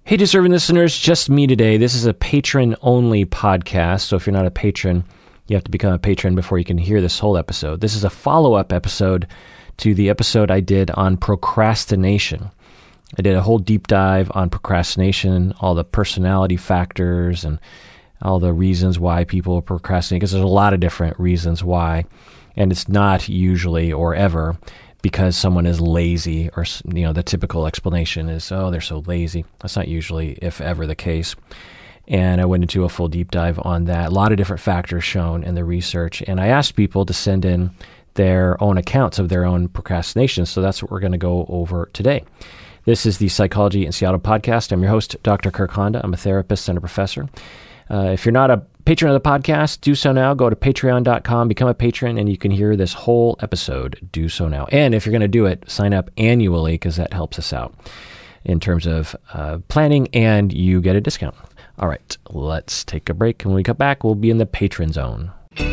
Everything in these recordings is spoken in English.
Hey, deserving listeners, just me today. This is a patron-only podcast, so if you're not a patron, you have to become a patron before you can hear this whole episode. This is a follow-up episode to the episode I did on procrastination. I did a whole deep dive on procrastination, all the personality factors and all the reasons why people procrastinate, because there's a lot of different reasons why, and it's not usually or ever because someone is lazy, or the typical explanation is, oh, they're so lazy. That's not usually, if ever, the case. And I went into a full deep dive on that. A lot of different factors shown in the research, and I asked people to send in their own accounts of their own procrastination. So that's what we're going to go over today. This is the Psychology in Seattle podcast. I'm your host, Dr. Kirk Honda. I'm a therapist and a professor. If you're not a patron of the podcast, do so now. Go to patreon.com, become a patron, and you can hear this whole episode. Do so now. And if you're going to do it, sign up annually because that helps us out in terms of planning, and you get a discount. All right, let's take a break. When we come back, we'll be in the patron zone.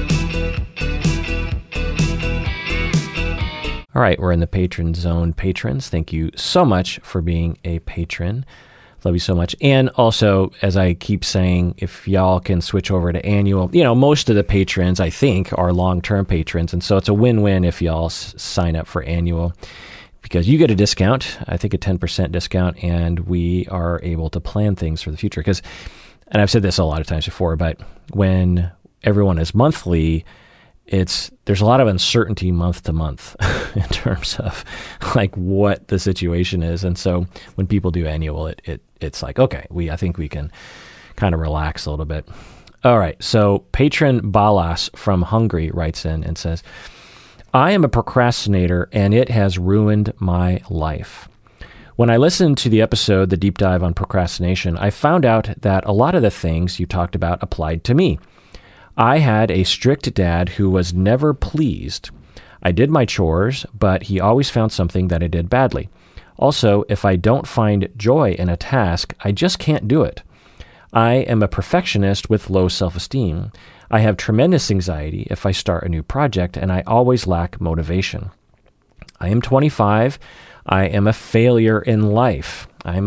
All right, we're in the patron zone. Patrons, thank you so much for being a patron. Love you so much. And also, as I keep saying, if y'all can switch over to annual, most of the patrons, I think, are long-term patrons. And so it's a win-win if y'all sign up for annual, because you get a discount, I think a 10% discount, and we are able to plan things for the future. And I've said this a lot of times before, but when everyone is monthly, there's a lot of uncertainty month to month in terms of like what the situation is. And so when people do annual, it's like, okay, I think we can kind of relax a little bit. All right. So patron Balas from Hungary writes in and says, I am a procrastinator and it has ruined my life. When I listened to the episode, the deep dive on procrastination, I found out that a lot of the things you talked about applied to me. I had a strict dad who was never pleased. I did my chores, but he always found something that I did badly. Also, if I don't find joy in a task, I just can't do it. I am a perfectionist with low self-esteem. I have tremendous anxiety if I start a new project, and I always lack motivation. I am 25. I am a failure in life.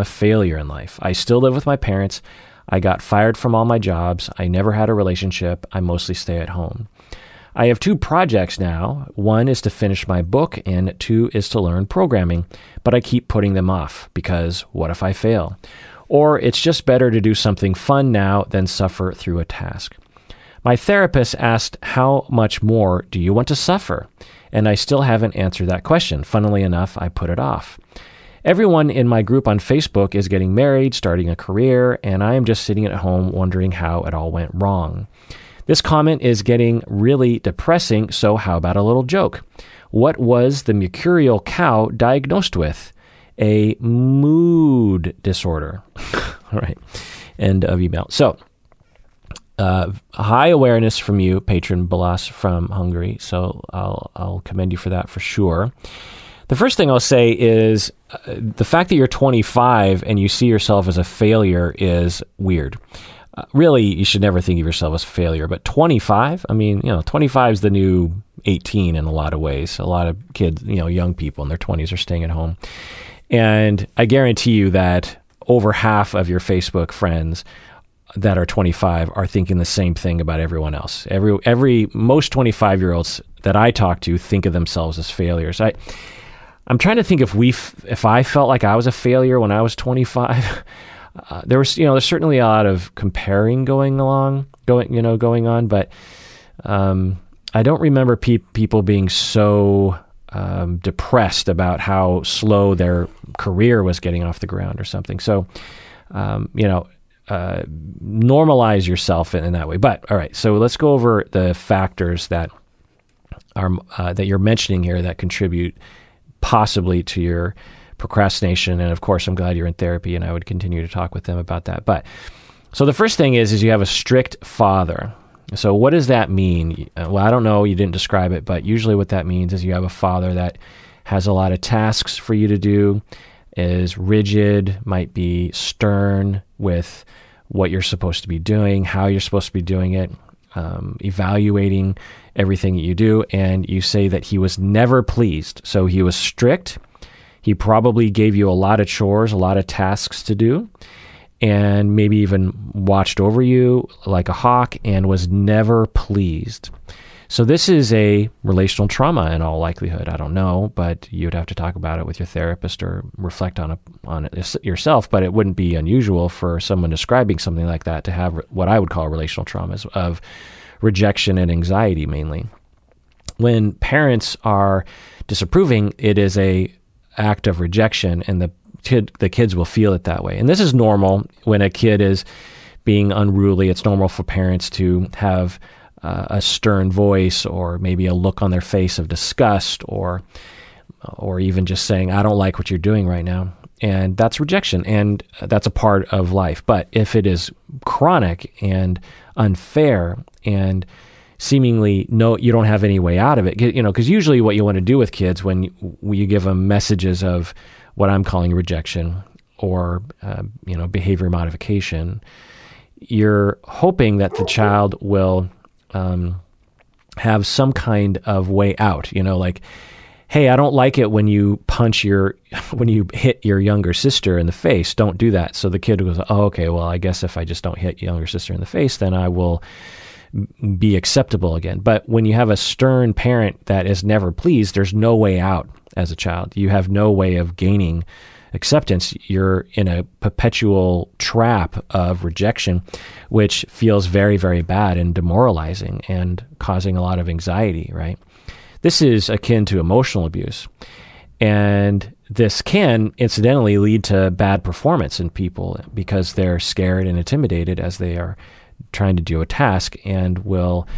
I still live with my parents. I got fired from all my jobs. I never had a relationship. I mostly stay at home. I have 2 projects now. 1 is to finish my book, and 2 is to learn programming, but I keep putting them off because what if I fail? Or it's just better to do something fun now than suffer through a task. My therapist asked, how much more do you want to suffer? And I still haven't answered that question. Funnily enough, I put it off. Everyone in my group on Facebook is getting married, starting a career, and I am just sitting at home wondering how it all went wrong. This comment is getting really depressing, so how about a little joke? What was the mercurial cow diagnosed with? A mood disorder. All right, end of email. So, high awareness from you, patron Balas from Hungary, so I'll commend you for that for sure. The first thing I'll say is the fact that you're 25 and you see yourself as a failure is weird. Really, you should never think of yourself as a failure, but 25, 25 is the new 18 in a lot of ways. A lot of kids, young people in their 20s are staying at home. And I guarantee you that over half of your Facebook friends that are 25 are thinking the same thing about everyone else. Most 25-year-olds that I talk to think of themselves as failures. I'm trying to think if I felt like I was a failure when I was 25. There's certainly a lot of comparing going on, but I don't remember people being so depressed about how slow their career was getting off the ground or something. So, normalize yourself in that way. But all right, so let's go over the factors that are that you're mentioning here that contribute possibly to your procrastination. And of course, I'm glad you're in therapy, and I would continue to talk with them about that. But so the first thing is you have a strict father. So what does that mean? Well, I don't know. You didn't describe it, but usually what that means is you have a father that has a lot of tasks for you to do, is rigid, might be stern with what you're supposed to be doing, how you're supposed to be doing it, evaluating everything that you do. And you say that he was never pleased. So he was strict. He probably gave you a lot of chores, a lot of tasks to do. and maybe even watched over you like a hawk and was never pleased. So this is a relational trauma in all likelihood. I don't know, but you'd have to talk about it with your therapist or reflect on it yourself. But it wouldn't be unusual for someone describing something like that to have what I would call relational traumas of rejection and anxiety mainly. When parents are disapproving, it is a act of rejection, and the kids will feel it that way. And this is normal when a kid is being unruly. It's normal for parents to have a stern voice, or maybe a look on their face of disgust, or even just saying, I don't like what you're doing right now. And that's rejection, and that's a part of life. But if it is chronic and unfair and seemingly you don't have any way out of it, because usually what you want to do with kids when you give them messages of what I'm calling rejection or behavior modification, you're hoping that the child will have some kind of way out, like, hey, I don't like it when you when you hit your younger sister in the face. Don't do that. So the kid goes, oh, okay, well, I guess if I just don't hit younger sister in the face, then I will be acceptable again. But when you have a stern parent that is never pleased, there's no way out as a child. You have no way of gaining acceptance. You're in a perpetual trap of rejection, which feels very, very bad and demoralizing and causing a lot of anxiety, right? This is akin to emotional abuse. And this can, incidentally, lead to bad performance in people because they're scared and intimidated as they are trying to do a task, and will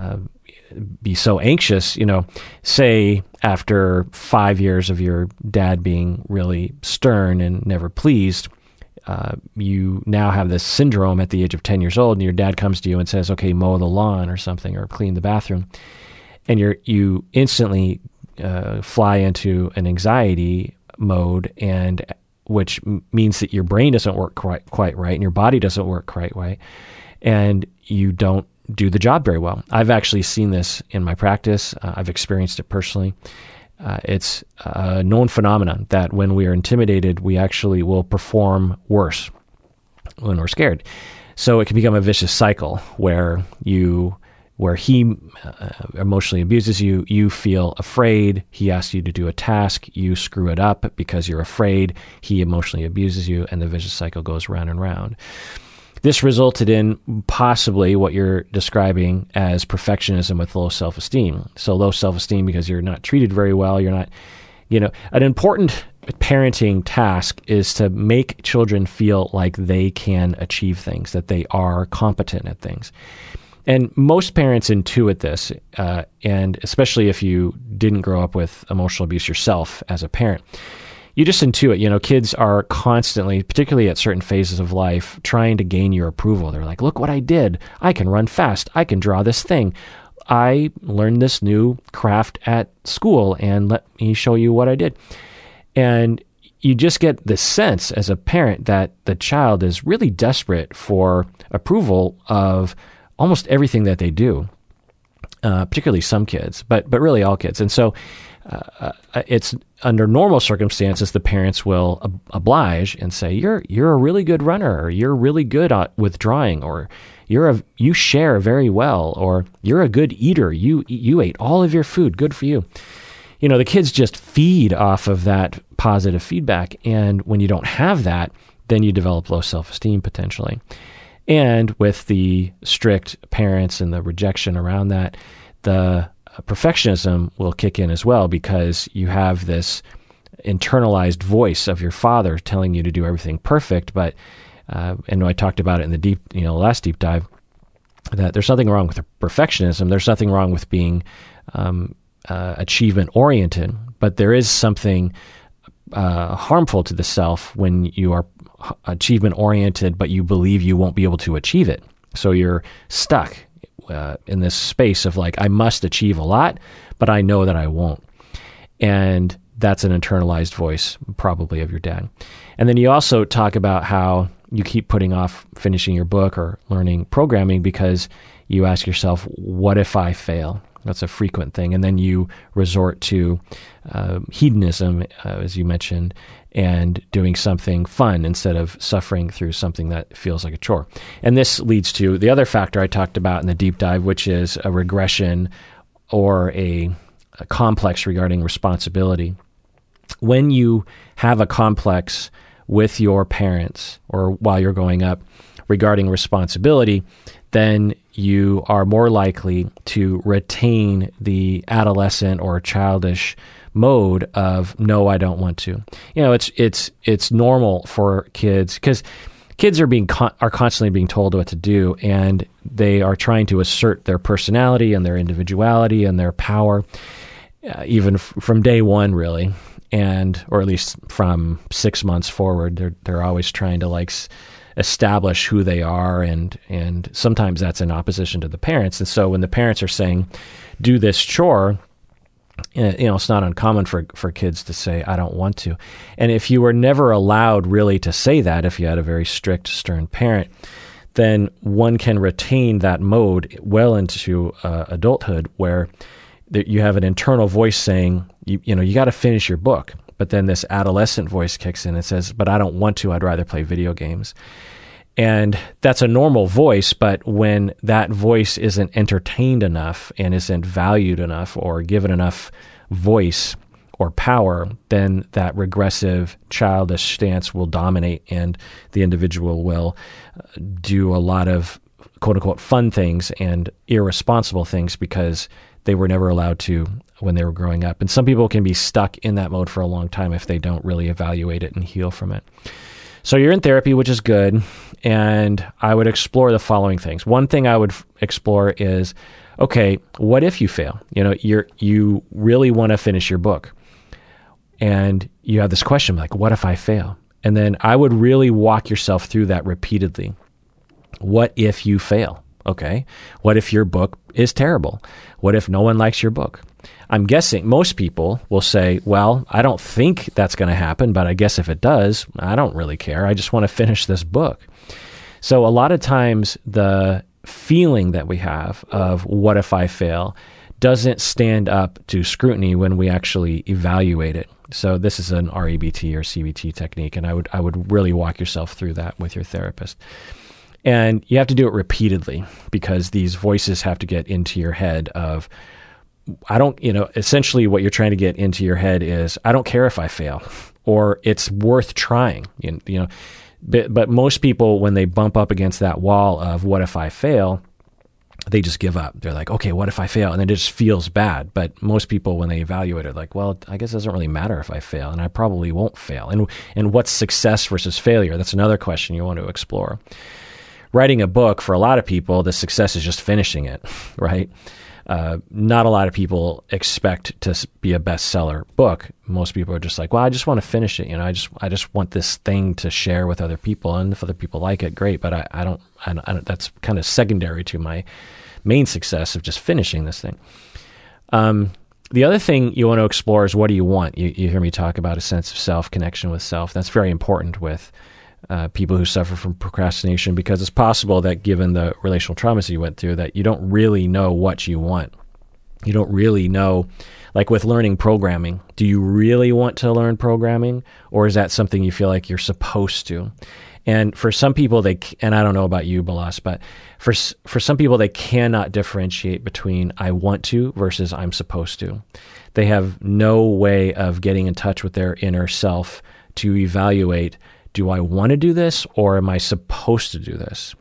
be so anxious, say after 5 years of your dad being really stern and never pleased, you now have this syndrome at the age of 10 years old, and your dad comes to you and says, okay, mow the lawn or something, or clean the bathroom. And you instantly fly into an anxiety mode, and which means that your brain doesn't work quite right, and your body doesn't work quite right, and you don't do the job very well. I've actually seen this in my practice. I've experienced it personally. It's a known phenomenon that when we are intimidated, we actually will perform worse when we're scared. So it can become a vicious cycle where he emotionally abuses you, you feel afraid, he asks you to do a task, you screw it up because you're afraid, he emotionally abuses you, and the vicious cycle goes round and round. This resulted in possibly what you're describing as perfectionism with low self-esteem. So low self-esteem because you're not treated very well, you're not, an important parenting task is to make children feel like they can achieve things, that they are competent at things. And most parents intuit this, and especially if you didn't grow up with emotional abuse yourself as a parent, you just intuit. Kids are constantly, particularly at certain phases of life, trying to gain your approval. They're like, look what I did. I can run fast. I can draw this thing. I learned this new craft at school, and let me show you what I did. And you just get the sense as a parent that the child is really desperate for approval of almost everything that they do, particularly some kids, but really all kids. And so it's under normal circumstances, the parents will oblige and say, you're a really good runner, or you're really good with drawing, or you share very well, or you're a good eater. You ate all of your food. Good for you. The kids just feed off of that positive feedback. And when you don't have that, then you develop low self-esteem potentially. And with the strict parents and the rejection around that, the perfectionism will kick in as well, because you have this internalized voice of your father telling you to do everything perfect. But, and I talked about it in the last deep dive, that there's nothing wrong with perfectionism. There's nothing wrong with being achievement oriented, but there is something harmful to the self when you are achievement oriented, but you believe you won't be able to achieve it. So you're stuck in this space of like, I must achieve a lot, but I know that I won't. And that's an internalized voice, probably of your dad. And then you also talk about how you keep putting off finishing your book or learning programming because you ask yourself, what if I fail? That's a frequent thing. And then you resort to hedonism, as you mentioned, and doing something fun instead of suffering through something that feels like a chore. And this leads to the other factor I talked about in the deep dive, which is a regression or a complex regarding responsibility. When you have a complex with your parents or while you're growing up regarding responsibility, then you are more likely to retain the adolescent or childish mode of, no, I don't want to. It's normal for kids, because kids are constantly being told what to do, and they are trying to assert their personality and their individuality and their power, even from day one, really, or at least from 6 months forward. They're always trying to establish who they are, and sometimes that's in opposition to the parents. And so when the parents are saying, do this chore, it's not uncommon for kids to say, I don't want to. And if you were never allowed really to say that, if you had a very strict, stern parent, then one can retain that mode well into adulthood, where you have an internal voice saying, you got to finish your book. But then this adolescent voice kicks in and says, but I don't want to, I'd rather play video games. And that's a normal voice, but when that voice isn't entertained enough and isn't valued enough or given enough voice or power, then that regressive, childish stance will dominate, and the individual will do a lot of quote-unquote fun things and irresponsible things because they were never allowed to when they were growing up. And some people can be stuck in that mode for a long time if they don't really evaluate it and heal from it. So you're in therapy, which is good, and I would explore the following things. One thing I would explore is, okay, what if you fail? You really want to finish your book, and you have this question like, what if I fail? And then I would really walk yourself through that repeatedly. What if you fail? Okay. What if your book is terrible? What if no one likes your book? I'm guessing most people will say, well, I don't think that's going to happen, but I guess if it does, I don't really care. I just want to finish this book. So a lot of times the feeling that we have of what if I fail doesn't stand up to scrutiny when we actually evaluate it. So this is an REBT or CBT technique, and I would really walk yourself through that with your therapist. And you have to do it repeatedly, because these voices have to get into your head of, essentially what you're trying to get into your head is, I don't care if I fail, or it's worth trying, but most people, when they bump up against that wall of what if I fail, they just give up. They're like, okay, what if I fail? And then it just feels bad. But most people, when they evaluate it, like, well, I guess it doesn't really matter if I fail, and I probably won't fail. And what's success versus failure? That's another question you want to explore. Writing a book, for a lot of people, the success is just finishing it, right? Not a lot of people expect to be a bestseller book. Most people are just like, well, I just want to finish it. I just want this thing to share with other people, and if other people like it, great. But I don't. That's kind of secondary to my main success of just finishing this thing. The other thing you want to explore is, what do you want? You hear me talk about a sense of self, connection with self. That's very important with people who suffer from procrastination, because it's possible that, given the relational traumas you went through, that you don't really know what you want. You don't really know, like with learning programming, do you really want to learn programming, or is that something you feel like you're supposed to? And for some people, and I don't know about you, Balas, but for some people, they cannot differentiate between I want to versus I'm supposed to. They have no way of getting in touch with their inner self to evaluate, do I want to do this, or am I supposed to do this?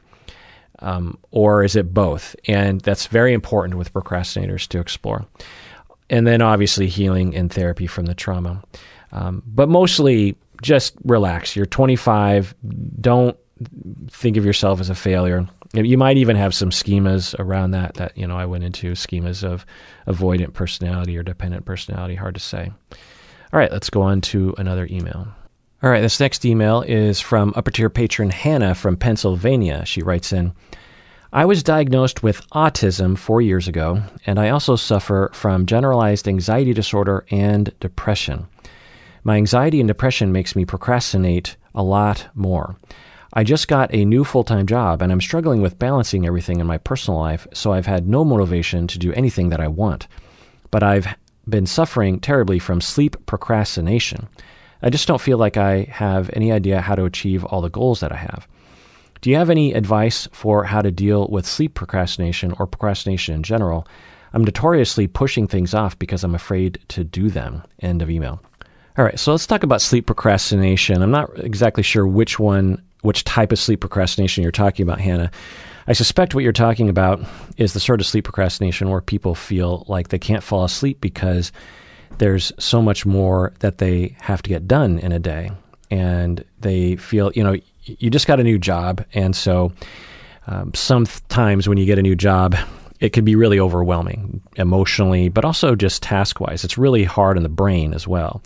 Or is it both? And that's very important with procrastinators to explore. And then obviously healing in therapy from the trauma. But mostly just relax. You're 25. Don't think of yourself as a failure. You might even have some schemas around that I went into, schemas of avoidant personality or dependent personality. Hard to say. All right, let's go on to another email. All right, this next email is from upper tier patron Hannah from Pennsylvania. She writes in, I was diagnosed with autism 4 years ago, and I also suffer from generalized anxiety disorder and depression. My anxiety and depression makes me procrastinate a lot more. I just got a new full-time job and I'm struggling with balancing everything in my personal life, so I've had no motivation to do anything that I want. But I've been suffering terribly from sleep procrastination. I just don't feel like I have any idea how to achieve all the goals that I have. Do you have any advice for how to deal with sleep procrastination or procrastination in general? I'm notoriously pushing things off because I'm afraid to do them. End of email. All right, so let's talk about sleep procrastination. I'm not exactly sure which type of sleep procrastination you're talking about, Hannah. I suspect what you're talking about is the sort of sleep procrastination where people feel like they can't fall asleep because there's so much more that they have to get done in a day. And they feel, you just got a new job. And so sometimes when you get a new job, it can be really overwhelming emotionally, but also just task-wise. It's really hard on the brain as well.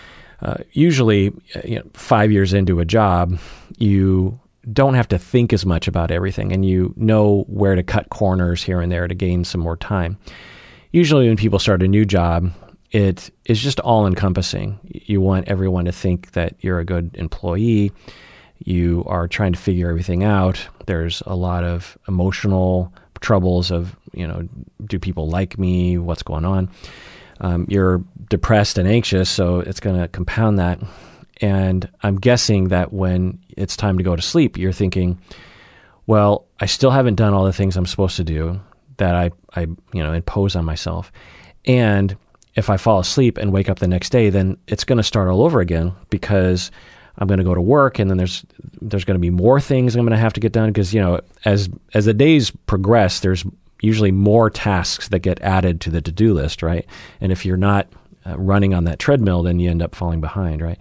Usually, 5 years into a job, you don't have to think as much about everything, and you know where to cut corners here and there to gain some more time. Usually when people start a new job, it is just all-encompassing. You want everyone to think that you're a good employee. You are trying to figure everything out. There's a lot of emotional troubles of, do people like me? What's going on? You're depressed and anxious, so it's going to compound that. And I'm guessing that when it's time to go to sleep, you're thinking, well, I still haven't done all the things I'm supposed to do that I impose on myself. And if I fall asleep and wake up the next day, then it's going to start all over again because I'm going to go to work, and then there's going to be more things I'm going to have to get done because, as the days progress, there's usually more tasks that get added to the to-do list, right? And if you're not running on that treadmill, then you end up falling behind, right?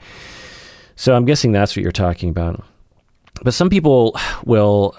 So I'm guessing that's what you're talking about. But some people will,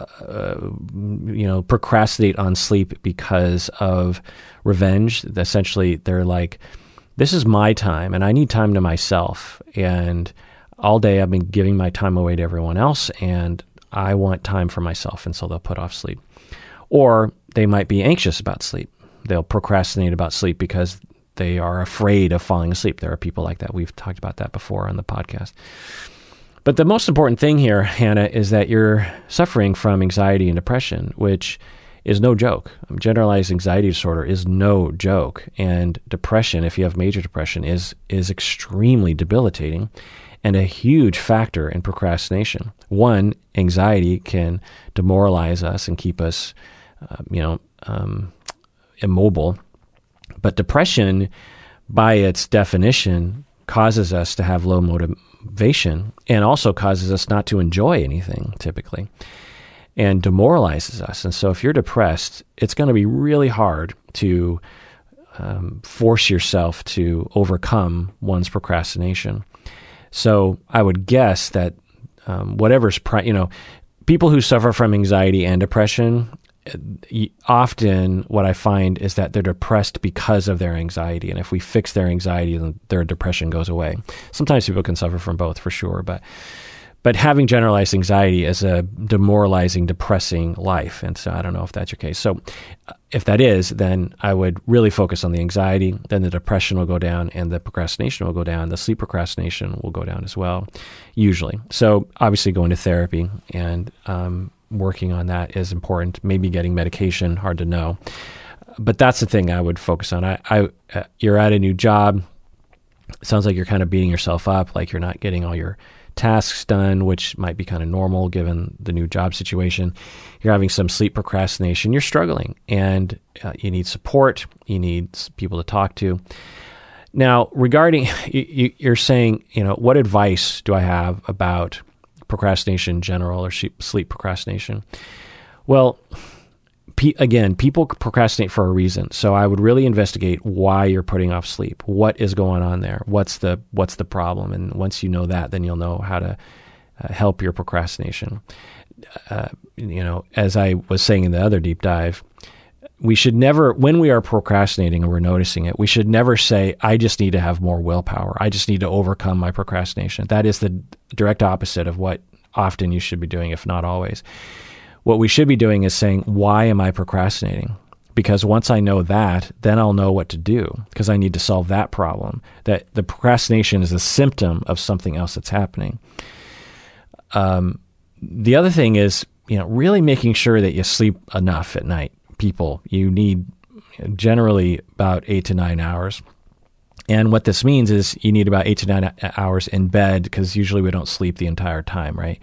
procrastinate on sleep because of revenge. Essentially, they're like, this is my time, and I need time to myself. And all day I've been giving my time away to everyone else, and I want time for myself, and so they'll put off sleep. Or they might be anxious about sleep. They'll procrastinate about sleep because they are afraid of falling asleep. There are people like that. We've talked about that before on the podcast. But the most important thing here, Hannah, is that you're suffering from anxiety and depression, which is no joke. Generalized anxiety disorder is no joke. And depression, if you have major depression, is extremely debilitating and a huge factor in procrastination. One, anxiety can demoralize us and keep us, immobile. But depression, by its definition, causes us to have low motivation and also causes us not to enjoy anything, typically, and demoralizes us. And so if you're depressed, it's going to be really hard to force yourself to overcome one's procrastination. So I would guess that people who suffer from anxiety and depression, often what I find is that they're depressed because of their anxiety. And if we fix their anxiety, then their depression goes away. Sometimes people can suffer from both for sure, but having generalized anxiety is a demoralizing, depressing life. And so I don't know if that's your case. So if that is, then I would really focus on the anxiety. Then the depression will go down and the procrastination will go down. The sleep procrastination will go down as well, usually. So obviously going to therapy and working on that is important. Maybe getting medication, hard to know. But that's the thing I would focus on. You're at a new job. It sounds like you're kind of beating yourself up, like you're not getting all your tasks done, which might be kind of normal given the new job situation. You're having some sleep procrastination. You're struggling, and you need support. You need people to talk to. Now, regarding, you're saying, what advice do I have about procrastination in general or sleep procrastination? Well, again, people procrastinate for a reason. So I would really investigate why you're putting off sleep. What is going on there? What's the problem? And once you know that, then you'll know how to help your procrastination. As I was saying in the other deep dive, we should never, when we are procrastinating and we're noticing it, we should never say, I just need to have more willpower. I just need to overcome my procrastination. That is the direct opposite of what often you should be doing, if not always. What we should be doing is saying, why am I procrastinating? Because once I know that, then I'll know what to do because I need to solve that problem. That the procrastination is a symptom of something else that's happening. the other thing is, really making sure that you sleep enough at night. People, you need generally about 8 to 9 hours. And what this means is you need about 8 to 9 hours in bed, because usually we don't sleep the entire time, right?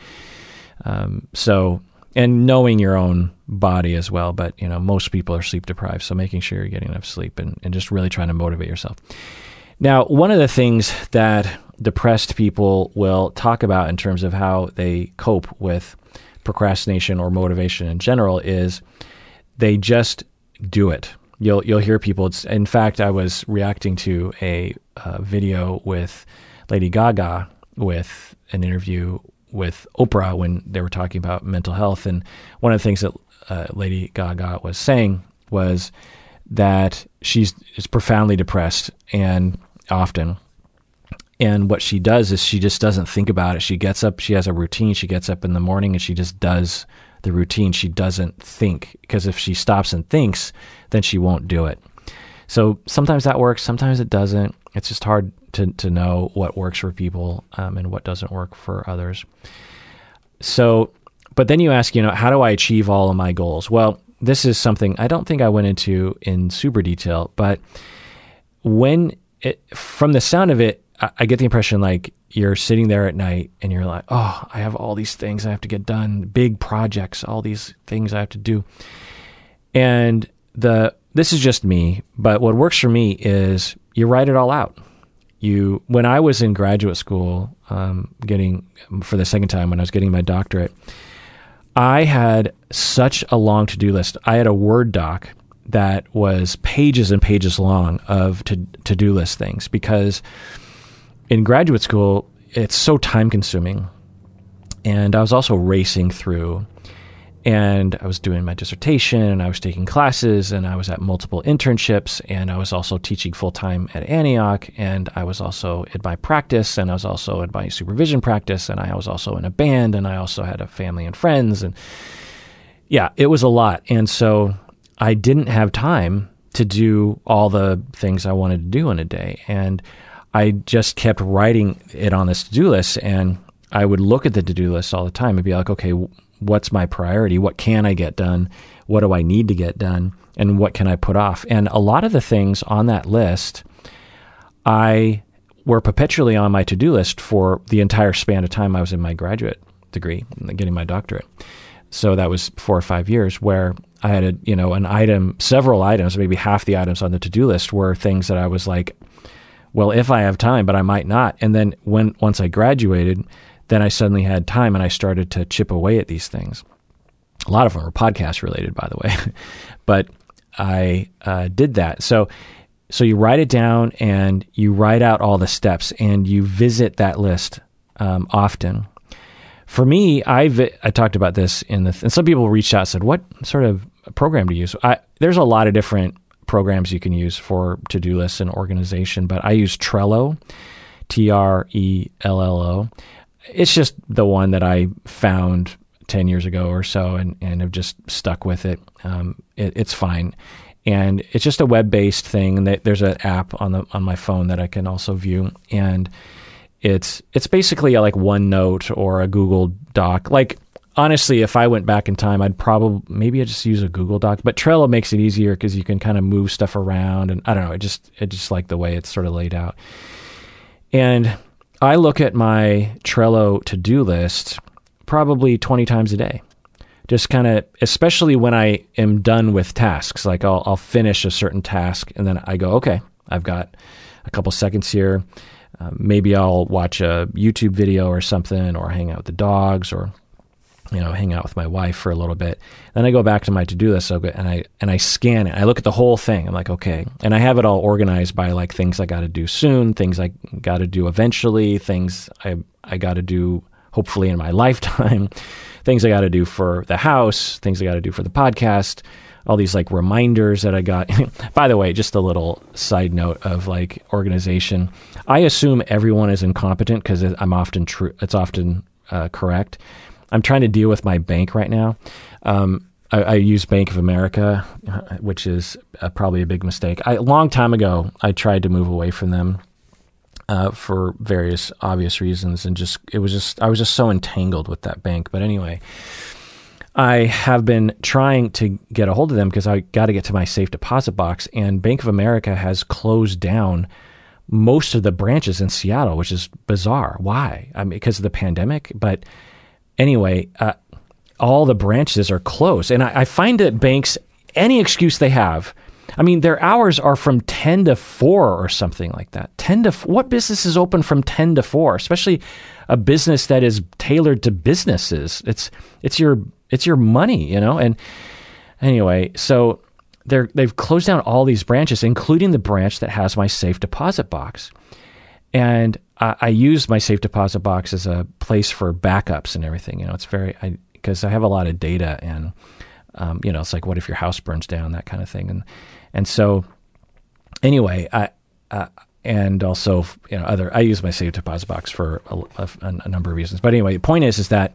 And knowing your own body as well, but most people are sleep deprived, so making sure you're getting enough sleep and just really trying to motivate yourself. Now, one of the things that depressed people will talk about in terms of how they cope with procrastination or motivation in general is they just do it. You'll hear people. In fact, I was reacting to a video with Lady Gaga with an interview with Oprah when they were talking about mental health, and one of the things that Lady Gaga was saying was that is profoundly depressed and often. And what she does is she just doesn't think about it. She gets up, she has a routine. She gets up in the morning and she just does the routine. She doesn't think, because if she stops and thinks, then she won't do it. So sometimes that works, sometimes it doesn't. It's just hard to know what works for people and what doesn't work for others. So, but then you ask, how do I achieve all of my goals? Well, this is something I don't think I went into in super detail, but from the sound of it, I get the impression like you're sitting there at night and you're like, oh, I have all these things I have to get done, big projects, all these things I have to do. And this is just me, but what works for me is you write it all out. When I was in graduate school, for the second time when I was getting my doctorate, I had such a long to-do list. I had a Word doc that was pages and pages long of to-do list things, because in graduate school, it's so time-consuming. And I was also racing through, and I was doing my dissertation, and I was taking classes, and I was at multiple internships, and I was also teaching full-time at Antioch, and I was also in my practice, and I was also in my supervision practice, and I was also in a band, and I also had a family and friends, and yeah, it was a lot. And so I didn't have time to do all the things I wanted to do in a day, and I just kept writing it on this to-do list, and I would look at the to-do list all the time and be like, okay, what's my priority? What can I get done? What do I need to get done? And what can I put off? And a lot of the things on that list, I were perpetually on my to-do list for the entire span of time I was in my graduate degree, getting my doctorate. So that was 4 or 5 years where I had several items, maybe half the items on the to-do list were things that I was like, well, if I have time, but I might not. And then once I graduated, then I suddenly had time and I started to chip away at these things. A lot of them were podcast related, by the way, but I did that. So you write it down and you write out all the steps and you visit that list often. For me, I talked about this and some people reached out and said, what sort of program do you use? There's a lot of different programs you can use for to-do lists and organization, but I use Trello, Trello. It's just the one that I found 10 years ago or so and have just stuck with it. It's fine. And it's just a web-based thing. And there's an app on my phone that I can also view. And it's basically like OneNote or a Google Doc. Like, honestly, if I went back in time, I'd just use a Google Doc. But Trello makes it easier because you can kind of move stuff around. And I don't know, it just like the way it's sort of laid out. And I look at my Trello to-do list probably 20 times a day. Just kind of, especially when I am done with tasks, like I'll finish a certain task and then I go, okay, I've got a couple seconds here. Maybe I'll watch a YouTube video or something, or hang out with the dogs, or hang out with my wife for a little bit. Then I go back to my to-do list and I scan it. I look at the whole thing. I'm like, okay. And I have it all organized by like things I got to do soon, things I got to do eventually, things I got to do hopefully in my lifetime, things I got to do for the house, things I got to do for the podcast, all these like reminders that I got. By the way, just a little side note of like organization. I assume everyone is incompetent because I'm often true. It's often correct. I'm trying to deal with my bank right now. I use Bank of America, which is probably a big mistake. A long time ago, I tried to move away from them. for various obvious reasons, and I was just so entangled with that bank. But anyway, I have been trying to get a hold of them because I got to get to my safe deposit box, and Bank of America has closed down most of the branches in Seattle, which is bizarre. Why? I mean, because of the pandemic. But anyway, all the branches are closed, and I find that banks, any excuse they have. I mean, their hours are from 10 to 4 or something like that. What business is open from 10 to 4, especially a business that is tailored to businesses? It's your money, And anyway, so they've closed down all these branches, including the branch that has my safe deposit box. And I use my safe deposit box as a place for backups and everything. It's because I have a lot of data, and it's like, what if your house burns down, that kind of thing. And so anyway, and also, I use my safe deposit box for a number of reasons. But anyway, the point is that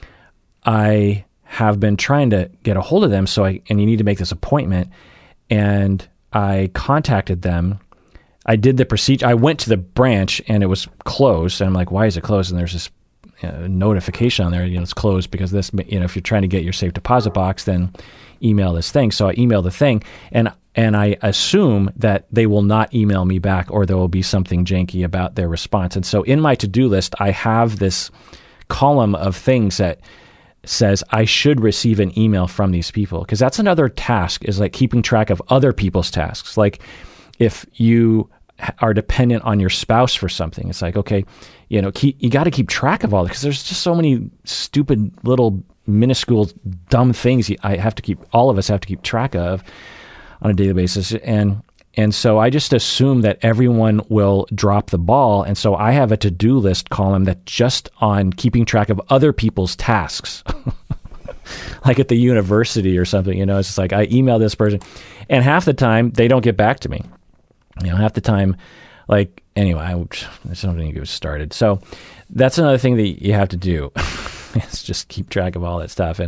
I have been trying to get a hold of them. And you need to make this appointment. And I contacted them. I did the procedure. I went to the branch and it was closed. And I'm like, why is it closed? And there's this notification on there, it's closed because this, if you're trying to get your safe deposit box, then email this thing. So I emailed the thing, and I assume that they will not email me back, or there will be something janky about their response. And so in my to-do list, I have this column of things that says I should receive an email from these people, because that's another task, is like keeping track of other people's tasks. Like if you are dependent on your spouse for something, it's like, okay, you got to keep track of all this, because there's just so many stupid little minuscule dumb things all of us have to keep track of on a daily basis. And so I just assume that everyone will drop the ball. And so I have a to-do list column that's just on keeping track of other people's tasks, like at the university or something. It's just like I email this person, and half the time they don't get back to me. Half the time, like, anyway, there's something to get started. So that's another thing that you have to do, is just keep track of all that stuff.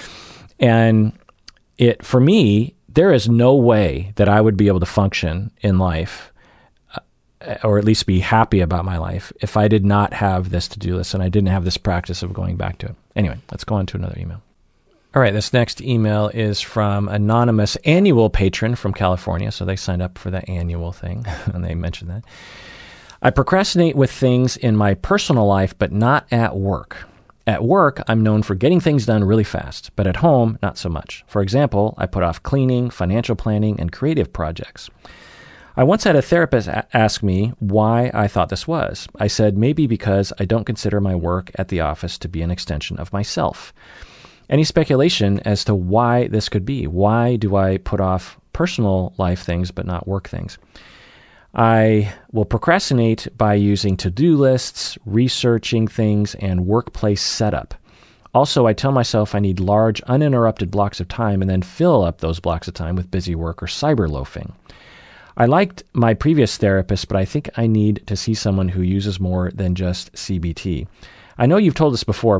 And for me, there is no way that I would be able to function in life, or at least be happy about my life, if I did not have this to-do list and I didn't have this practice of going back to it. Anyway, let's go on to another email. All right, this next email is from anonymous annual patron from California. So they signed up for the annual thing, and they mentioned that. I procrastinate with things in my personal life, but not at work. At work, I'm known for getting things done really fast, but at home, not so much. For example, I put off cleaning, financial planning, and creative projects. I once had a therapist ask me why I thought this was. I said maybe because I don't consider my work at the office to be an extension of myself. Any speculation as to why this could be? Why do I put off personal life things but not work things? I will procrastinate by using to-do lists, researching things, and workplace setup. Also, I tell myself I need large, uninterrupted blocks of time and then fill up those blocks of time with busy work or cyber loafing. I liked my previous therapist, but I think I need to see someone who uses more than just CBT. I know you've told us before,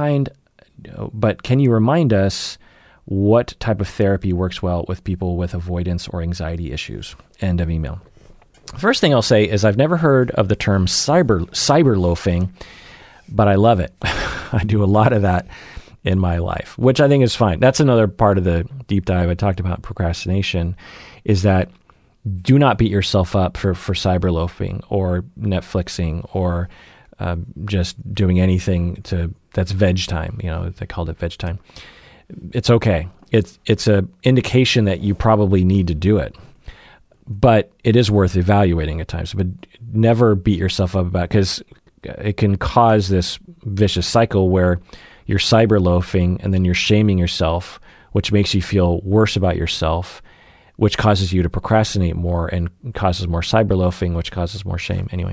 but can you remind us what type of therapy works well with people with avoidance or anxiety issues? End of email. First thing I'll say is I've never heard of the term cyber loafing, but I love it. I do a lot of that in my life, which I think is fine. That's another part of the deep dive I talked about procrastination, is that do not beat yourself up for cyber loafing or Netflixing or just doing anything that's veg time. They called it veg time. It's okay. It's a indication that you probably need to do it, but it is worth evaluating at times. But never beat yourself up about it, because it can cause this vicious cycle where you're cyber loafing and then you're shaming yourself, which makes you feel worse about yourself, which causes you to procrastinate more and causes more cyber loafing, which causes more shame. Anyway.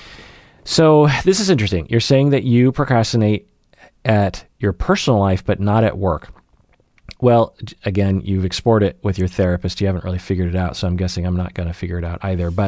So this is interesting. You're saying that you procrastinate at your personal life, but not at work. Well, again, you've explored it with your therapist. You haven't really figured it out, so I'm guessing I'm not going to figure it out either. But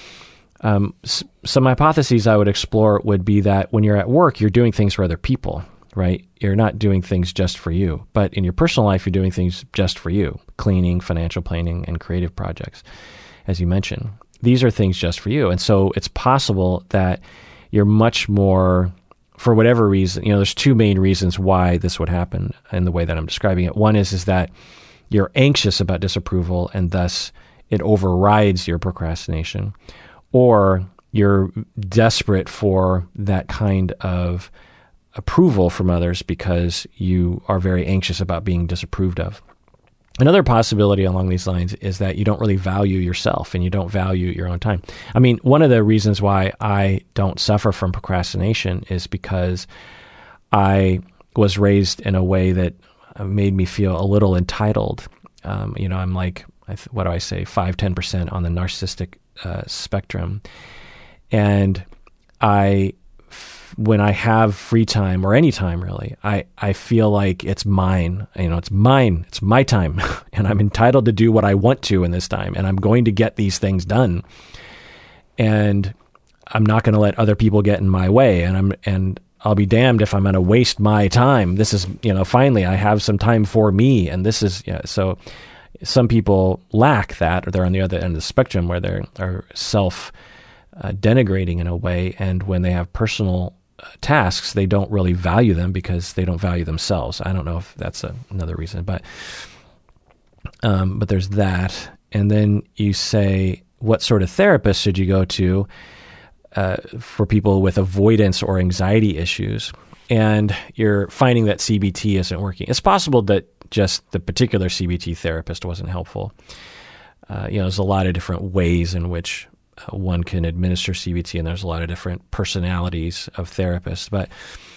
some hypotheses I would explore would be that when you're at work, you're doing things for other people, right? You're not doing things just for you. But in your personal life, you're doing things just for you: cleaning, financial planning, and creative projects, as you mentioned. these are things just for you. And so it's possible that you're much more, for whatever reason, there's two main reasons why this would happen in the way that I'm describing it. One is that you're anxious about disapproval and thus it overrides your procrastination, or you're desperate for that kind of approval from others because you are very anxious about being disapproved of. Another possibility along these lines is that you don't really value yourself and you don't value your own time. I mean, one of the reasons why I don't suffer from procrastination is because I was raised in a way that made me feel a little entitled. I'm like, 5-10% on the narcissistic spectrum. And when I have free time, or any time really, I feel like it's mine. It's mine. It's my time, and I'm entitled to do what I want to in this time, and I'm going to get these things done. And I'm not going to let other people get in my way. And I'll be damned if I'm going to waste my time. This is, finally I have some time for me, and this is so. Some people lack that, or they're on the other end of the spectrum where they are denigrating in a way, and when they have personal tasks, they don't really value them because they don't value themselves. I don't know if that's another reason, but there's that. And then you say, what sort of therapist should you go to for people with avoidance or anxiety issues? And you're finding that CBT isn't working. It's possible that just the particular CBT therapist wasn't helpful. There's a lot of different ways in which one can administer CBT, and there's a lot of different personalities of therapists. But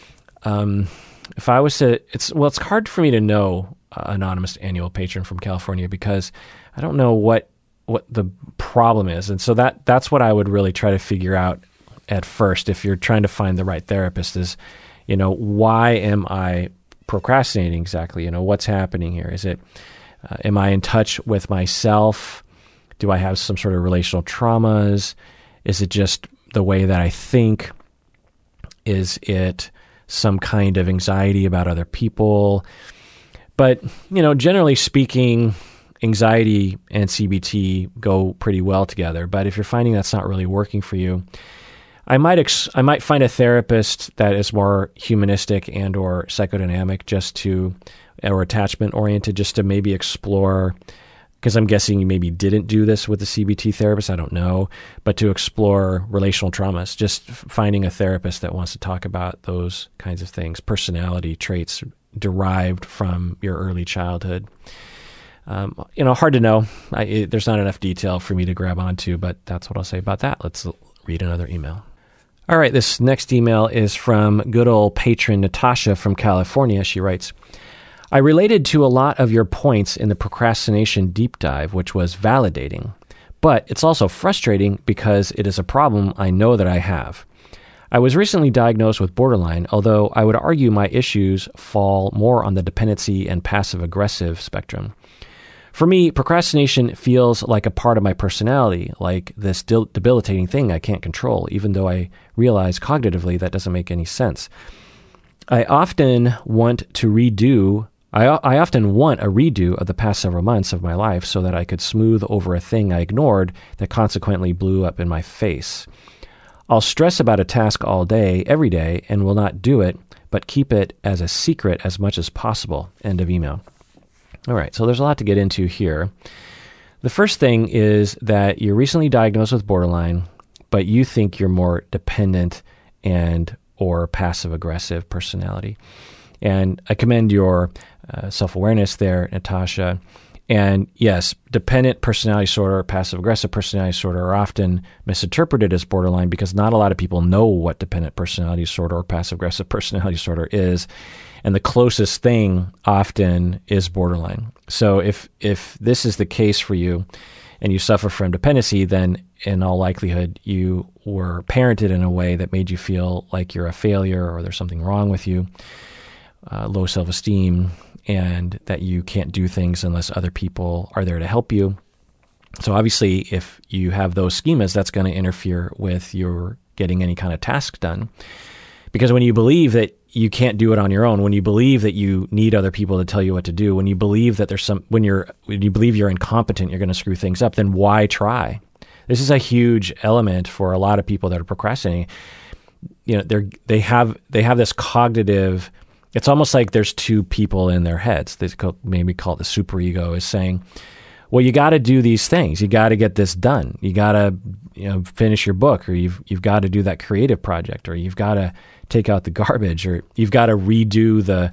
if I was to, it's hard for me to know anonymous annual patron from California because I don't know what the problem is, and so that's what I would really try to figure out at first. If you're trying to find the right therapist, is why am I procrastinating exactly? What's happening here? Is it am I in touch with myself? Do I have some sort of relational traumas? Is it just the way that I think? Is it some kind of anxiety about other people? But, generally speaking, anxiety and CBT go pretty well together. But if you're finding that's not really working for you, I might find a therapist that is more humanistic and or psychodynamic or attachment oriented, just to maybe explore, because I'm guessing you maybe didn't do this with the CBT therapist, I don't know, but to explore relational traumas, just finding a therapist that wants to talk about those kinds of things, personality traits derived from your early childhood. Hard to know. There's not enough detail for me to grab onto, but that's what I'll say about that. Let's read another email. All right, this next email is from good old patron Natasha from California. She writes, I related to a lot of your points in the procrastination deep dive, which was validating, but it's also frustrating because it is a problem I know that I have. I was recently diagnosed with borderline, although I would argue my issues fall more on the dependency and passive-aggressive spectrum. For me, procrastination feels like a part of my personality, like this debilitating thing I can't control, even though I realize cognitively that doesn't make any sense. I often want a redo of the past several months of my life so that I could smooth over a thing I ignored that consequently blew up in my face. I'll stress about a task all day, every day, and will not do it, but keep it as a secret as much as possible. End of email. All right, so there's a lot to get into here. The first thing is that you're recently diagnosed with borderline, but you think you're more dependent and or passive-aggressive personality. And I commend your self-awareness there, Natasha. And yes, dependent personality disorder, passive-aggressive personality disorder are often misinterpreted as borderline because not a lot of people know what dependent personality disorder or passive-aggressive personality disorder is. And the closest thing often is borderline. So if this is the case for you and you suffer from dependency, then in all likelihood you were parented in a way that made you feel like you're a failure or there's something wrong with you, low self-esteem, and that you can't do things unless other people are there to help you. So obviously, if you have those schemas, that's going to interfere with your getting any kind of task done. Because when you believe that you can't do it on your own, when you believe that you need other people to tell you what to do, when you believe that when you believe you're incompetent, you're going to screw things up, then why try? This is a huge element for a lot of people that are procrastinating. They have this cognitive. It's almost like there's two people in their heads. They maybe call it the superego, is saying, well, you got to do these things. You got to get this done. You got to finish your book, or you've got to do that creative project, or you've got to take out the garbage, or you've got to redo the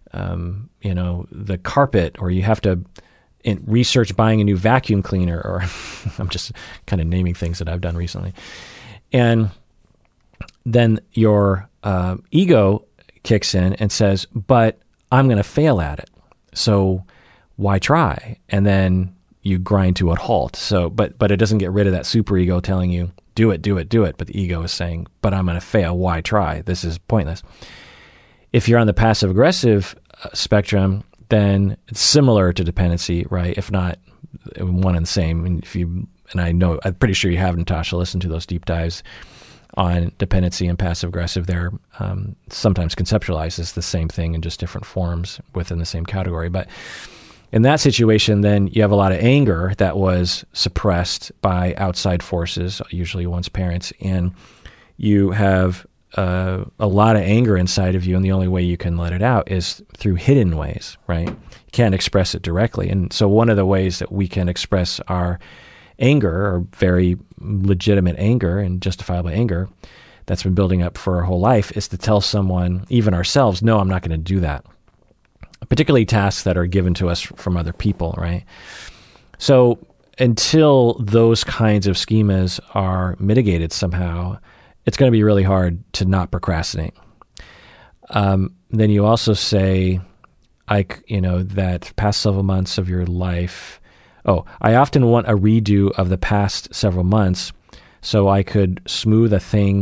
carpet, or you have to research buying a new vacuum cleaner, or I'm just kind of naming things that I've done recently. And then your ego kicks in and says, but I'm going to fail at it. So why try? And then you grind to a halt. So, but it doesn't get rid of that superego telling you, do it. But the ego is saying, but I'm going to fail. Why try? This is pointless. If you're on the passive aggressive spectrum, then it's similar to dependency, right? If not one and the same. And I'm pretty sure you have, Natasha, listened to those deep dives on dependency and passive aggressive. They're sometimes conceptualized as the same thing in just different forms within the same category. But in that situation, then you have a lot of anger that was suppressed by outside forces, usually one's parents, and you have a lot of anger inside of you, and the only way you can let it out is through hidden ways, right? You can't express it directly. And so one of the ways that we can express our anger, or very legitimate anger and justifiable anger that's been building up for our whole life, is to tell someone, even ourselves, no, I'm not going to do that. Particularly tasks that are given to us from other people, right? So until those kinds of schemas are mitigated somehow, it's going to be really hard to not procrastinate. Then you also say, that past several months of your life, I often want a redo of the past several months so I could smooth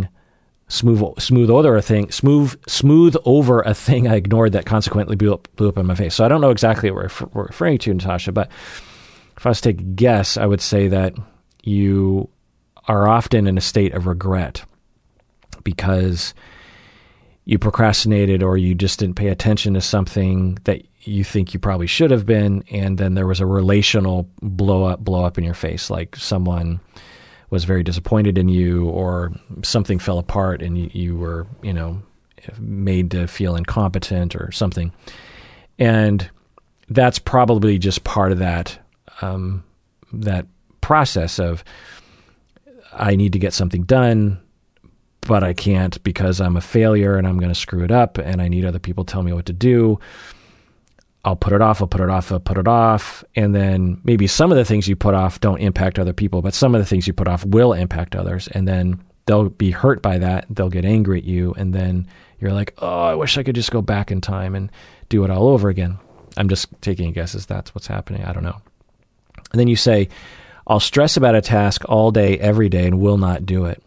over a thing I ignored that consequently blew up in my face. So I don't know exactly what we're referring to, Natasha, but if I was to take a guess, I would say that you are often in a state of regret because you procrastinated, or you just didn't pay attention to something that you think you probably should have been, and then there was a relational blow up in your face, like someone was very disappointed in you, or something fell apart and you were, made to feel incompetent or something. And that's probably just part of that process of, I need to get something done, but I can't because I'm a failure and I'm going to screw it up, and I need other people to tell me what to do. I'll put it off. And then maybe some of the things you put off don't impact other people, but some of the things you put off will impact others. And then they'll be hurt by that. They'll get angry at you. And then you're like, oh, I wish I could just go back in time and do it all over again. I'm just taking guesses. That's what's happening. I don't know. And then you say, I'll stress about a task all day, every day, and will not do it.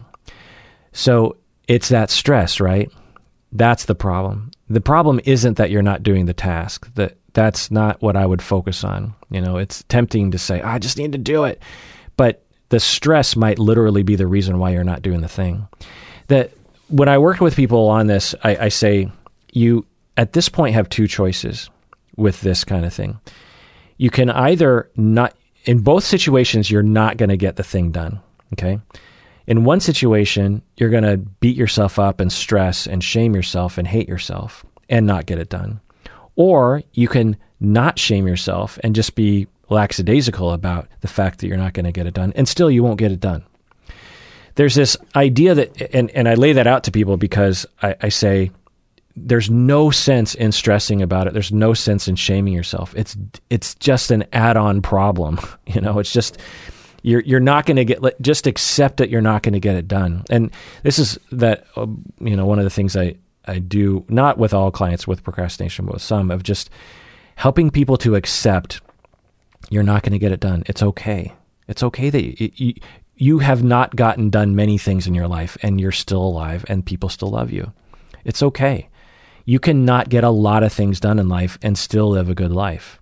So it's that stress, right? That's the problem. The problem isn't that you're not doing the task. That's not what I would focus on. It's tempting to say, I just need to do it. But the stress might literally be the reason why you're not doing the thing. That when I work with people on this, I say, you at this point have two choices with this kind of thing. You can either not, in both situations, you're not going to get the thing done. Okay. In one situation, you're going to beat yourself up and stress and shame yourself and hate yourself and not get it done. Or you can not shame yourself and just be lackadaisical about the fact that you're not going to get it done, and still you won't get it done. There's this idea that, and I lay that out to people because I say, there's no sense in stressing about it. There's no sense in shaming yourself. It's just an add-on problem. It's just, you're not going to get, just accept that you're not going to get it done. And this is that, one of the things I do, not with all clients with procrastination, but with some, of just helping people to accept you're not going to get it done. It's okay. It's okay that you have not gotten done many things in your life, and you're still alive and people still love you. It's okay. You can not get a lot of things done in life and still live a good life.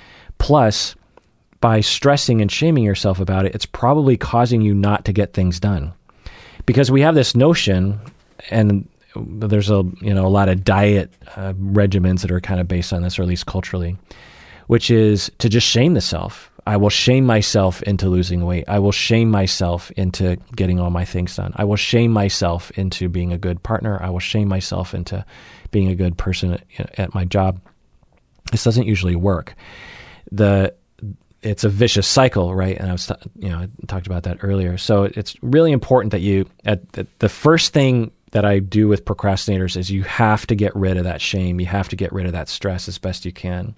Plus, by stressing and shaming yourself about it, it's probably causing you not to get things done. Because we have this notion, and there's a lot of diet regimens that are kind of based on this, or at least culturally, which is to just shame the self. I will shame myself into losing weight. I will shame myself into getting all my things done. I will shame myself into being a good partner. I will shame myself into being a good person at my job. This doesn't usually work. It's a vicious cycle, right? And I talked about that earlier. So it's really important that the first thing that I do with procrastinators is you have to get rid of that shame. You have to get rid of that stress as best you can.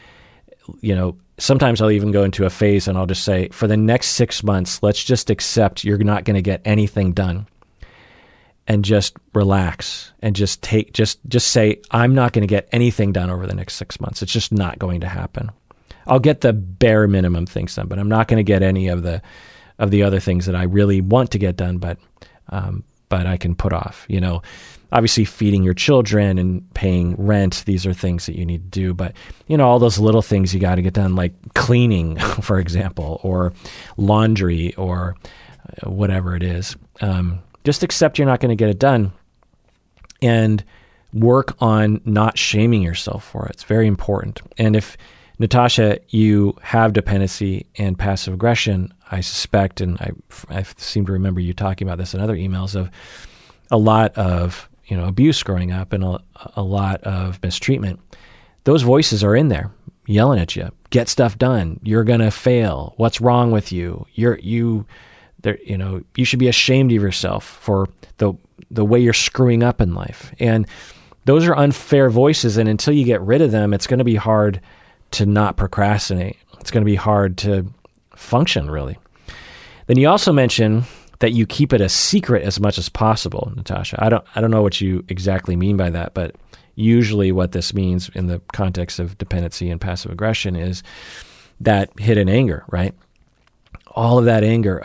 Sometimes I'll even go into a phase and I'll just say, for the next 6 months, let's just accept you're not going to get anything done, and just relax and just say, I'm not going to get anything done over the next 6 months. It's just not going to happen. I'll get the bare minimum things done, but I'm not going to get any of the other things that I really want to get done, but I can put off. Obviously feeding your children and paying rent, these are things that you need to do. But, all those little things you got to get done, like cleaning, for example, or laundry, or whatever it is. Just accept you're not going to get it done and work on not shaming yourself for it. It's very important. And if, Natasha, you have dependency and passive aggression, I suspect, and I seem to remember you talking about this in other emails, of a lot of abuse growing up and a lot of mistreatment. Those voices are in there yelling at you. Get stuff done. You're going to fail. What's wrong with you? You should be ashamed of yourself for the way you're screwing up in life. And those are unfair voices. And until you get rid of them, it's going to be hard to not procrastinate. It's going to be hard to function, really. Then you also mention that you keep it a secret as much as possible, Natasha. I don't know what you exactly mean by that, but usually what this means in the context of dependency and passive aggression is that hidden anger, right? All of that anger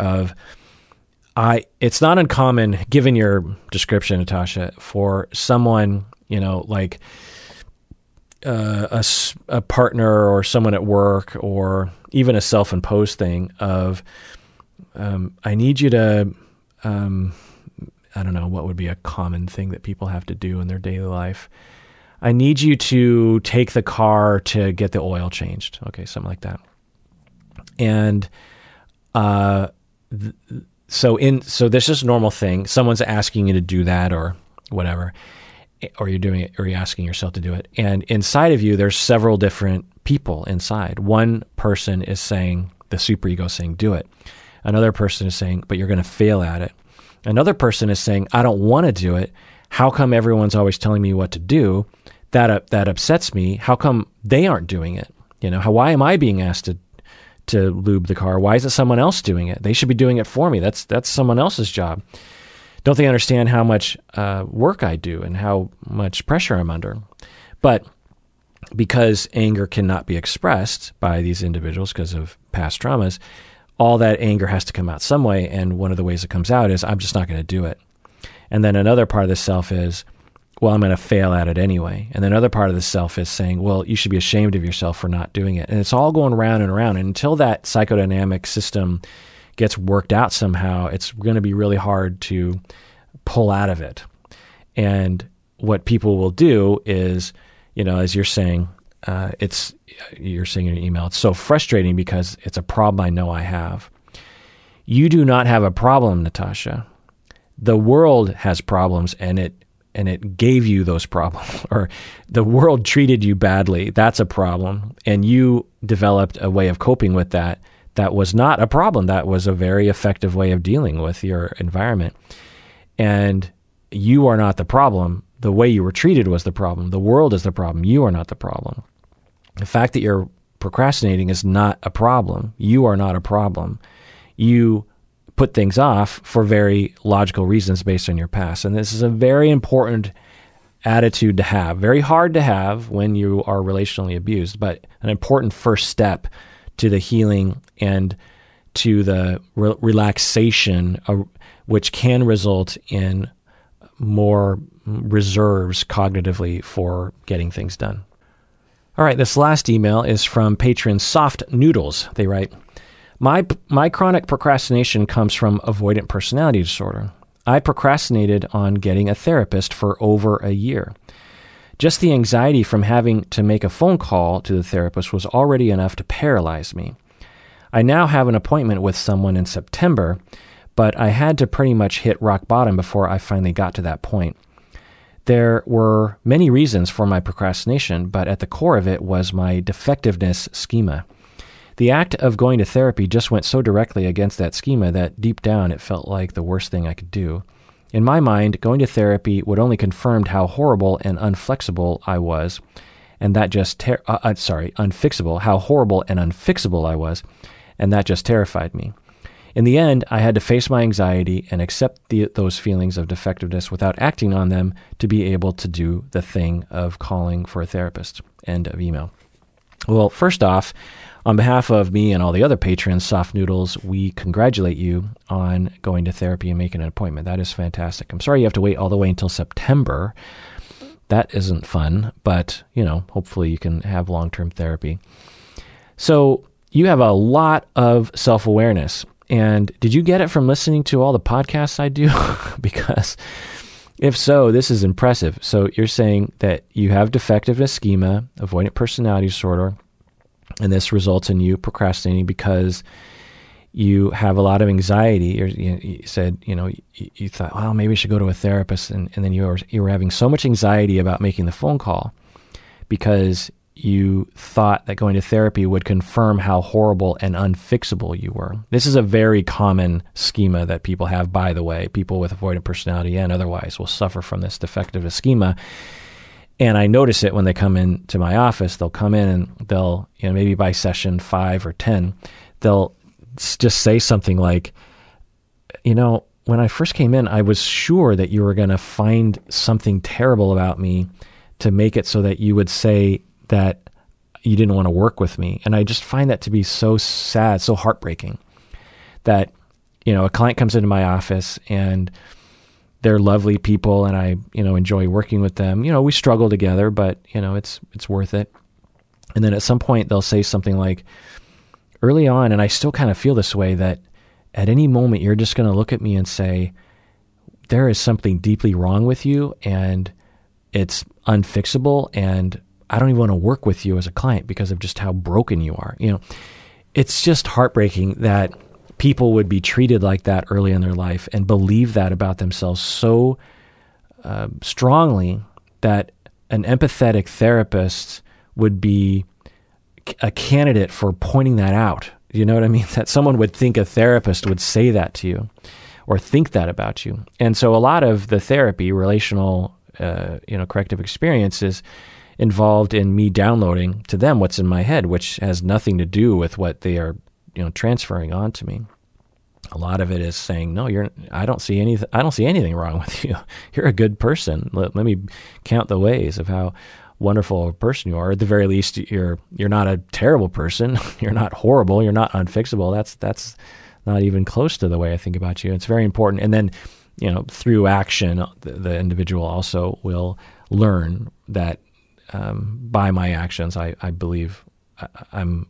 it's not uncommon, given your description, Natasha, for someone, like a partner or someone at work, or even a self-imposed thing of, I need you to, I don't know, what would be a common thing that people have to do in their daily life? I need you to take the car to get the oil changed. Okay, something like that. And so this is a normal thing. Someone's asking you to do that or whatever, or you're doing it, or you're asking yourself to do it. And inside of you, there's several different people inside. One person is saying, the superego is saying, do it. Another person is saying, but you're going to fail at it. Another person is saying, I don't want to do it. How come everyone's always telling me what to do? That upsets me. How come they aren't doing it? Why am I being asked to lube the car? Why is it someone else doing it? They should be doing it for me. That's someone else's job. Don't they understand how much work I do and how much pressure I'm under? But because anger cannot be expressed by these individuals because of past traumas, all that anger has to come out some way, and one of the ways it comes out is, I'm just not going to do it. And then another part of the self is, well, I'm going to fail at it anyway. And then another part of the self is saying, well, you should be ashamed of yourself for not doing it. And it's all going round and around. And until that psychodynamic system gets worked out somehow, it's going to be really hard to pull out of it. And what people will do is, as you're saying, you're saying in your email, it's so frustrating because it's a problem I know I have. You do not have a problem, Natasha. The world has problems, and it gave you those problems, or the world treated you badly. That's a problem. And you developed a way of coping with that was not a problem. That was a very effective way of dealing with your environment. And you are not the problem. The way you were treated was the problem. The world is the problem. You are not the problem. The fact that you're procrastinating is not a problem. You are not a problem. You put things off for very logical reasons based on your past. And this is a very important attitude to have. Very hard to have when you are relationally abused, but an important first step to the healing and to the relaxation, which can result in more reserves cognitively for getting things done. All right, this last email is from patron Soft Noodles. They write, My chronic procrastination comes from avoidant personality disorder. I procrastinated on getting a therapist for over a year. Just the anxiety from having to make a phone call to the therapist was already enough to paralyze me. I now have an appointment with someone in September, but I had to pretty much hit rock bottom before I finally got to that point. There were many reasons for my procrastination, but at the core of it was my defectiveness schema. The act of going to therapy just went so directly against that schema that deep down it felt like the worst thing I could do. In my mind, going to therapy would only confirm how horrible and unflexible I was, and that just unfixable, how horrible and unfixable I was, and that just terrified me. In the end, I had to face my anxiety and accept those feelings of defectiveness without acting on them to be able to do the thing of calling for a therapist. End of email. Well, first off, on behalf of me and all the other patrons, Soft Noodles, we congratulate you on going to therapy and making an appointment. That is fantastic. I'm sorry you have to wait all the way until September. That isn't fun, but, hopefully you can have long-term therapy. So you have a lot of self-awareness. And did you get it from listening to all the podcasts I do? Because if so, this is impressive. So you're saying that you have defectiveness schema, avoidant personality disorder, and this results in you procrastinating because you have a lot of anxiety. You said, you thought, well, maybe I should go to a therapist. And then you were having so much anxiety about making the phone call because you thought that going to therapy would confirm how horrible and unfixable you were. This is a very common schema that people have, by the way. People with avoidant personality and otherwise will suffer from this defectiveness schema. And I notice it when they come into my office. They'll come in and they'll, maybe by session 5 or 10, they'll just say something like, when I first came in, I was sure that you were going to find something terrible about me to make it so that you would say that you didn't want to work with me. And I just find that to be so sad, so heartbreaking that, a client comes into my office and they're lovely people and I, enjoy working with them. We struggle together, but, it's worth it. And then at some point they'll say something like, early on, and I still kind of feel this way, that at any moment you're just going to look at me and say, there is something deeply wrong with you and it's unfixable and I don't even want to work with you as a client because of just how broken you are. It's just heartbreaking that people would be treated like that early in their life and believe that about themselves so strongly that an empathetic therapist would be a candidate for pointing that out. You know what I mean? That someone would think a therapist would say that to you or think that about you. And so a lot of the therapy, relational, corrective experiences involved in me downloading to them what's in my head, which has nothing to do with what they are, transferring on to me. A lot of it is saying, no, I don't see anything wrong with you. You're a good person. Let me count the ways of how wonderful a person you are. At the very least, you're not a terrible person. You're not horrible. You're not unfixable. That's not even close to the way I think about you. It's very important. And then, through action, the individual also will learn that by my actions, I believe I'm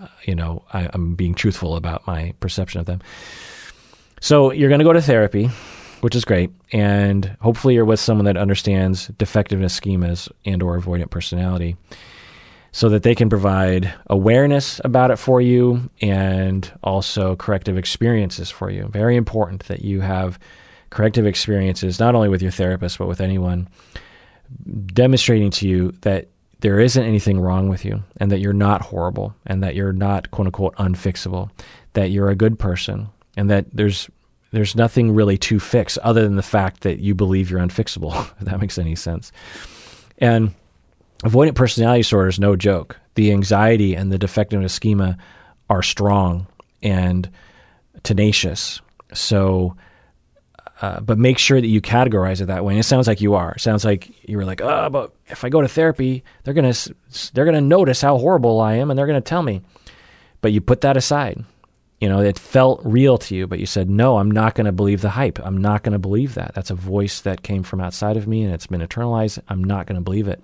being truthful about my perception of them. So you're going to go to therapy, which is great. And hopefully you're with someone that understands defectiveness schemas and or avoidant personality so that they can provide awareness about it for you and also corrective experiences for you. Very important that you have corrective experiences, not only with your therapist, but with anyone, demonstrating to you that there isn't anything wrong with you and that you're not horrible and that you're not, quote unquote, unfixable, that you're a good person and that there's nothing really to fix other than the fact that you believe you're unfixable, if that makes any sense. And avoidant personality disorder is no joke. The anxiety and the defectiveness schema are strong and tenacious. So, but make sure that you categorize it that way. And it sounds like you are. It sounds like you were like, but if I go to therapy, they're gonna notice how horrible I am and they're gonna tell me. But you put that aside. It felt real to you, but you said, no, I'm not going to believe the hype. I'm not going to believe that. That's a voice that came from outside of me and it's been internalized. I'm not going to believe it.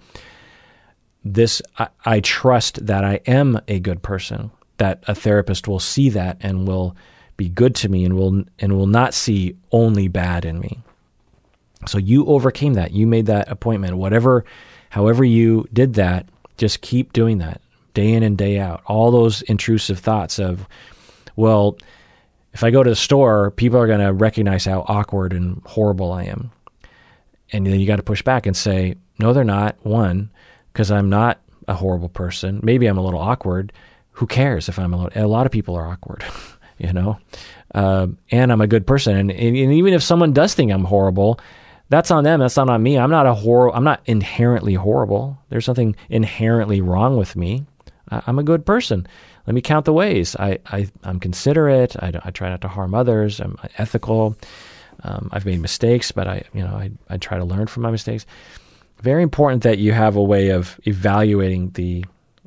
I trust that I am a good person, that a therapist will see that and will be good to me and will not see only bad in me. So you overcame that. You made that appointment. However you did that, just keep doing that day in and day out. All those intrusive thoughts of, well, if I go to the store, people are going to recognize how awkward and horrible I am. And then you got to push back and say, no, they're not. One, because I'm not a horrible person. Maybe I'm a little awkward. Who cares if a lot of people are awkward, and I'm a good person. And even if someone does think I'm horrible, that's on them. That's not on me. I'm not inherently horrible. There's nothing inherently wrong with me. I'm a good person. Let me count the ways. I'm considerate. I try not to harm others. I'm ethical. I've made mistakes, but I try to learn from my mistakes. Very important that you have a way of evaluating the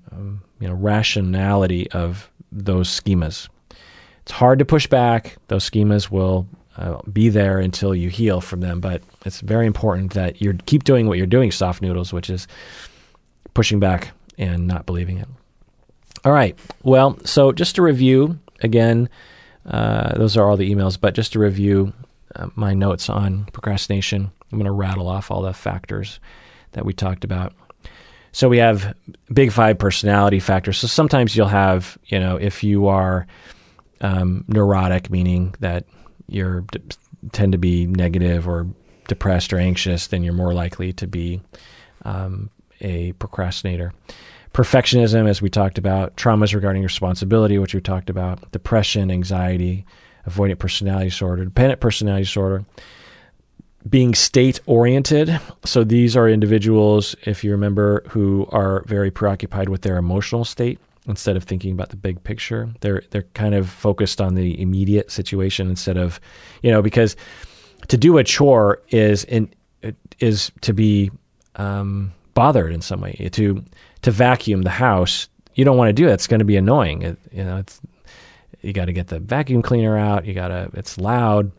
rationality of those schemas. It's hard to push back. Those schemas will be there until you heal from them, but it's very important that you keep doing what you're doing, Soft Noodles, which is pushing back and not believing it. All right. Well, so just to review, again, those are all the emails, but just to review my notes on procrastination, I'm going to rattle off all the factors that we talked about. So we have big 5 personality factors. So sometimes you'll have, if you are neurotic, meaning that you tend to be negative or depressed or anxious, then you're more likely to be a procrastinator. Perfectionism, as we talked about, traumas regarding responsibility, which we talked about, depression, anxiety, avoidant personality disorder, dependent personality disorder, being state-oriented. So these are individuals, if you remember, who are very preoccupied with their emotional state instead of thinking about the big picture. They're kind of focused on the immediate situation instead of, because to do a chore is to be bothered in some way. To vacuum the house, you don't want to do that. It's going to be annoying. You got to get the vacuum cleaner out. It's loud.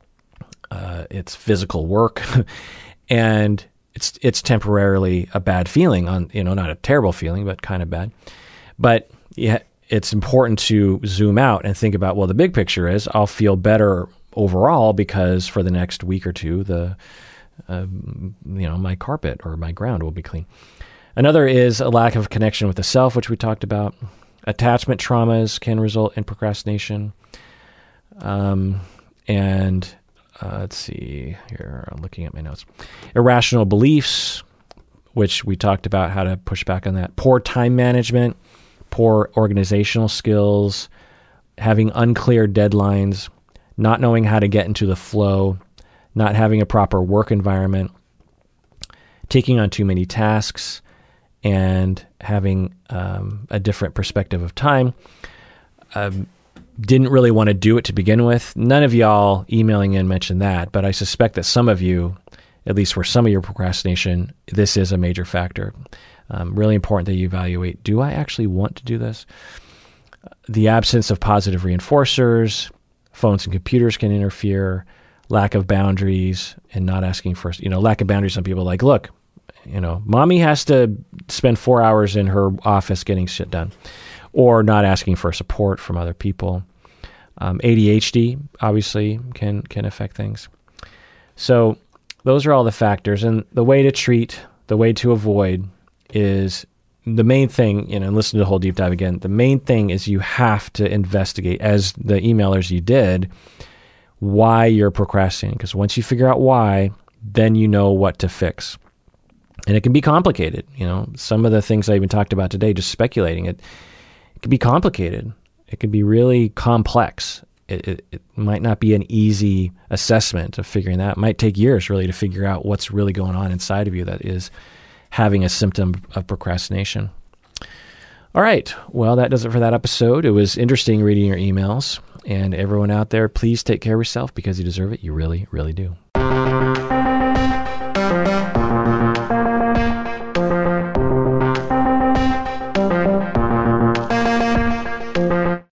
It's physical work, and it's temporarily a bad feeling not a terrible feeling, but kind of bad. But yeah, it's important to zoom out and think about, well, the big picture is I'll feel better overall because for the next week or two, my carpet or my ground will be clean. Another is a lack of connection with the self, which we talked about. Attachment traumas can result in procrastination. Let's see here. I'm looking at my notes. Irrational beliefs, which we talked about how to push back on that. Poor time management, poor organizational skills, having unclear deadlines, not knowing how to get into the flow, not having a proper work environment, taking on too many tasks, and having a different perspective of time. Didn't really want to do it to begin with. None of y'all emailing in mentioned that, but I suspect that some of you, at least for some of your procrastination, this is a major factor. Really important that you evaluate, do I actually want to do this? The absence of positive reinforcers, phones and computers can interfere, lack of boundaries, and not asking for, lack of boundaries. Some people are like, look, mommy has to spend 4 hours in her office getting shit done, or not asking for support from other people. ADHD obviously can affect things. So those are all the factors, and the way to avoid is the main thing, and listen to the whole deep dive again. The main thing is you have to investigate, as the emailers you did, why you're procrastinating. Because once you figure out why, then you know what to fix. And it can be complicated. Some of the things I even talked about today, just speculating, it can be complicated. It can be really complex. It might not be an easy assessment of figuring that. It might take years really to figure out what's really going on inside of you that is having a symptom of procrastination. All right. Well, that does it for that episode. It was interesting reading your emails. And everyone out there, please take care of yourself because you deserve it. You really, really do.